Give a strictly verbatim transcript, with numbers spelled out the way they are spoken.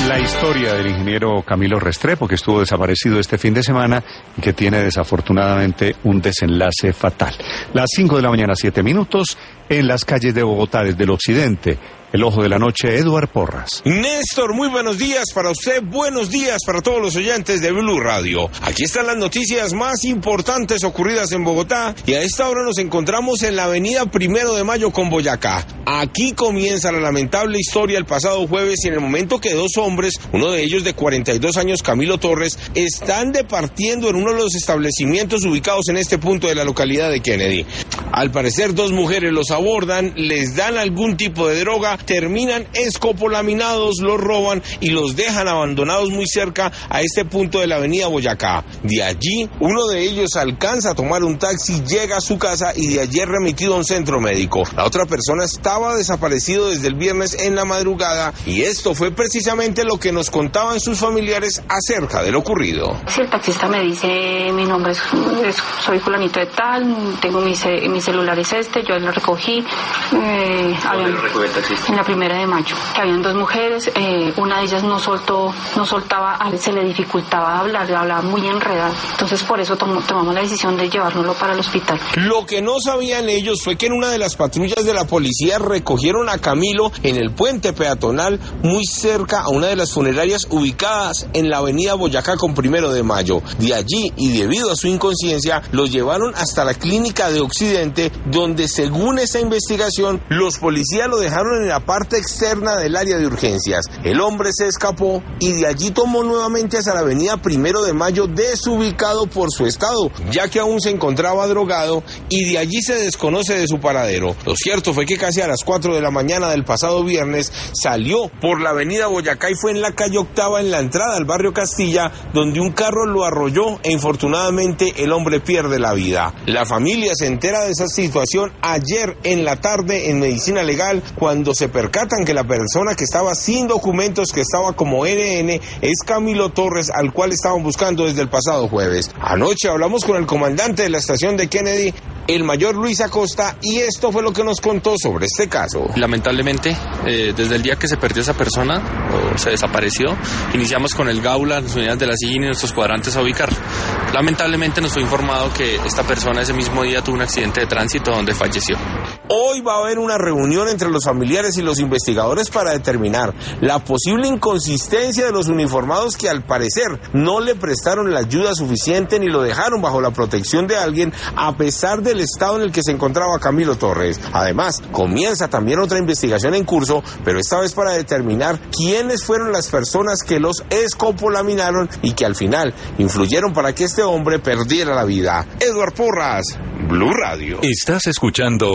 La historia del ingeniero Camilo Restrepo, que estuvo desaparecido este fin de semana y que tiene desafortunadamente un desenlace fatal. Las cinco de la mañana, siete minutos, en las calles de Bogotá, desde el occidente. El ojo de la noche, Eduard Porras. Néstor, muy buenos días para usted, buenos días para todos los oyentes de Blue Radio. Aquí están las noticias más importantes ocurridas en Bogotá y a esta hora nos encontramos en la avenida Primero de Mayo con Boyacá. Aquí comienza la lamentable historia el pasado jueves y en el momento que dos hombres, uno de ellos de cuarenta y dos años, Camilo Torres, están departiendo en uno de los establecimientos ubicados en este punto de la localidad de Kennedy. Al parecer dos mujeres los abordan, les dan algún tipo de droga, terminan escopolaminados, los roban y los dejan abandonados muy cerca a este punto de la avenida Boyacá. De allí, uno de ellos alcanza a tomar un taxi, llega a su casa y de allí es remitido a un centro médico. La otra persona estaba desaparecido desde el viernes en la madrugada y esto fue precisamente lo que nos contaban sus familiares acerca de lo ocurrido. Si el taxista me dice mi nombre es, es soy fulanito de tal, tengo mi, mi celular es este, yo lo recogí. Eh, ¿Dónde lo recogió el taxista? En la Primera de Mayo, que habían dos mujeres, eh, una de ellas no soltó, no soltaba, se le dificultaba hablar, hablaba muy enredado, entonces por eso tom, tomamos la decisión de llevárnoslo para el hospital. Lo que no sabían ellos fue que en una de las patrullas de la policía recogieron a Camilo en el puente peatonal muy cerca a una de las funerarias ubicadas en la avenida Boyacá con Primero de Mayo. De allí y debido a su inconsciencia lo llevaron hasta la clínica de Occidente, donde según esta investigación los policías lo dejaron en la parte externa del área de urgencias. El hombre se escapó y de allí tomó nuevamente hacia la avenida Primero de Mayo, desubicado por su estado, ya que aún se encontraba drogado y de allí se desconoce de su paradero. Lo cierto fue que casi a las cuatro de la mañana del pasado viernes salió por la avenida Boyacá y fue en la calle Octava, en la entrada al barrio Castilla, donde un carro lo arrolló e infortunadamente el hombre pierde la vida. La familia se entera de esa situación ayer en la tarde en Medicina Legal, cuando se percatan que la persona que estaba sin documentos, que estaba como N N, es Camilo Torres, al cual estaban buscando desde el pasado jueves. Anoche hablamos con el comandante de la estación de Kennedy, el mayor Luis Acosta, y esto fue lo que nos contó sobre este caso. Lamentablemente, eh, desde el día que se perdió esa persona, o se desapareció, iniciamos con el Gaula, las unidades de la S I G I N y nuestros cuadrantes a ubicar. Lamentablemente nos fue informado que esta persona ese mismo día tuvo un accidente de tránsito donde falleció. Hoy va a haber una reunión entre los familiares y los investigadores para determinar la posible inconsistencia de los uniformados que al parecer no le prestaron la ayuda suficiente ni lo dejaron bajo la protección de alguien a pesar del estado en el que se encontraba Camilo Torres. Además, comienza también otra investigación en curso, pero esta vez para determinar quiénes fueron las personas que los escopolaminaron y que al final influyeron para que este hombre perdiera la vida. Eduard Porras, Blue Radio. Estás escuchando